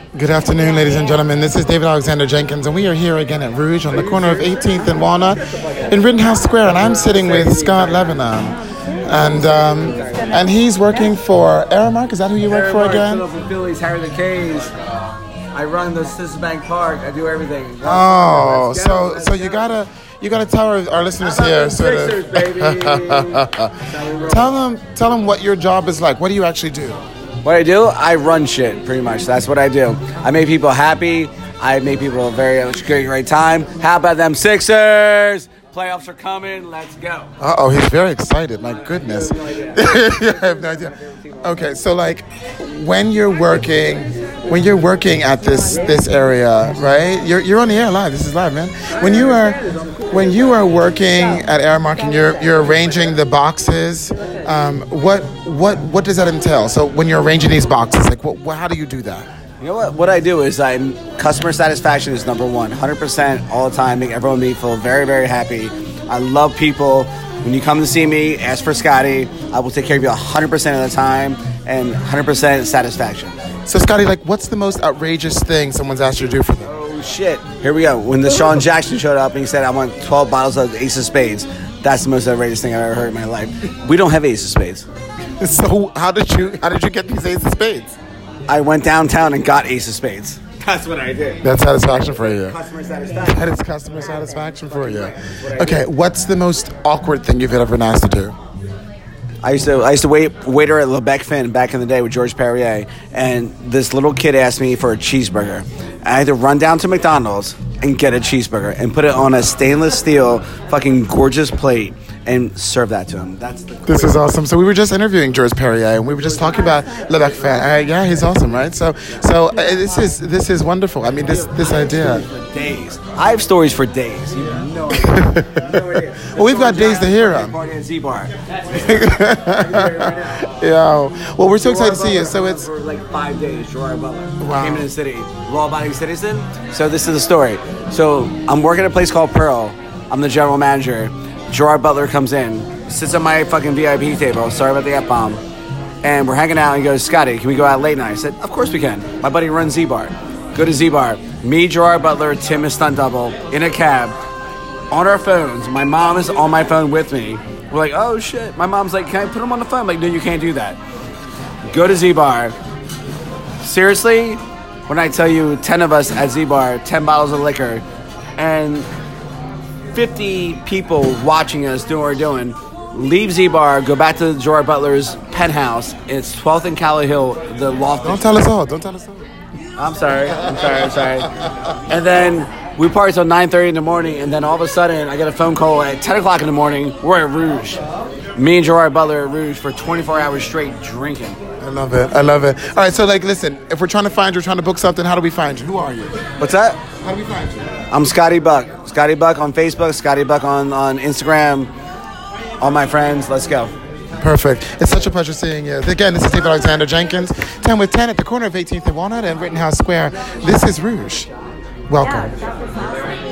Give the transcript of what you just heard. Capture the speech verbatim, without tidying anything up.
Good afternoon, ladies and gentlemen. This is David Alexander Jenkins, and we are here again at Rouge on the corner of eighteenth and Walnut in Rittenhouse Square, and I'm sitting with Scott Lebanon, and um, and he's working for Aramark. Is that who you work for again? Philadelphia Phillies, Harry the K's. I run the Citizens Bank Park. I do everything. Oh, so so you gotta you gotta tell our, our listeners here, sort Sixers, of. baby. tell them tell them what your job is like. What do you actually do? What I do, I run shit, pretty much. That's what I do. I make people happy. I make people a very great, great time. How about them Sixers? Playoffs are coming. Let's go. Uh-oh, he's very excited. My goodness. I have no idea. Okay, so like when you're working, when you're working at this this area, right? You're you're on the air live. This is live, man. When you are when you are working at Aramark and you're you're arranging the boxes, um, what what what does that entail? So when you're arranging these boxes, like what, what how do you do that? You know what? What I do is I customer satisfaction is number one. one hundred percent all the time. Make everyone me feel very, very happy. I love people. When you come to see me, ask for Scotty. I will take care of you one hundred percent of the time and one hundred percent satisfaction. So Scotty, like, what's the most outrageous thing someone's asked you to do for them? Oh, shit. Here we go. When the Sean Jackson showed up and he said, I want twelve bottles of Ace of Spades, that's the most outrageous thing I've ever heard in my life. We don't have Ace of Spades. So how did you how did you get these Ace of Spades? I went downtown and got Ace of Spades. That's what I did. That's satisfaction for you. Customer satisfaction. That is customer satisfaction for you. Okay, what's the most awkward thing you've ever been asked to do? I used to I used to wait waiter at Lebec Fin back in the day with George Perrier, and this little kid asked me for a cheeseburger. I had to run down to McDonald's and get a cheeseburger and put it on a stainless steel fucking gorgeous plate and serve that to him. That's the This is awesome. So we were just interviewing George Perrier, and we were just talking about Lebec Fin. Uh, yeah, he's awesome, right? So so uh, this is this is wonderful. I mean, this this idea. For days. I have stories for days. You have no idea. No idea. Well, we've got days to hear them. Party at Z-Bar. Yeah. Well, we're so excited to see you. So it's for like five days. Gerard Butler Wow. came into the city, law-abiding citizen. So this is the story. So I'm working at a place called Pearl. I'm the general manager. Gerard Butler comes in, sits at my fucking V I P table. Sorry about the F-bomb. And we're hanging out, and he goes, Scotty, can we go out late night? I said, of course we can. My buddy runs Z-Bar. Go to Z-Bar. Me, Gerard Butler, Tim, his stunt double, in a cab, on our phones. My mom is on my phone with me. We're like, oh, shit. My mom's like, can I put him on the phone? I'm like, no, you can't do that. Go to Z-Bar. Seriously, when I tell you ten of us at Z-Bar, ten bottles of liquor, and fifty people watching us doing what we're doing, leave Z-Bar, go back to Gerard Butler's penthouse. It's twelfth and Calla Hill, the loft. Don't tell us all. Don't tell us all. I'm sorry. I'm sorry. I'm sorry. And then we party till nine thirty in the morning, and then all of a sudden, I get a phone call at ten o'clock in the morning. We're at Rouge. Me and Gerard Butler at Rouge for twenty-four hours straight drinking. I love it. I love it. All right, so like, listen, if we're trying to find you, trying to book something, how do we find you? Who are you? What's that? How do we find you? I'm Scotty Buck. Scotty Buck on Facebook, Scotty Buck on, on Instagram. All my friends, let's go. Perfect. It's such a pleasure seeing you. Again, this is David Alexander Jenkins, ten with ten at the corner of eighteenth and Walnut and Rittenhouse Square. This is Rouge. Welcome.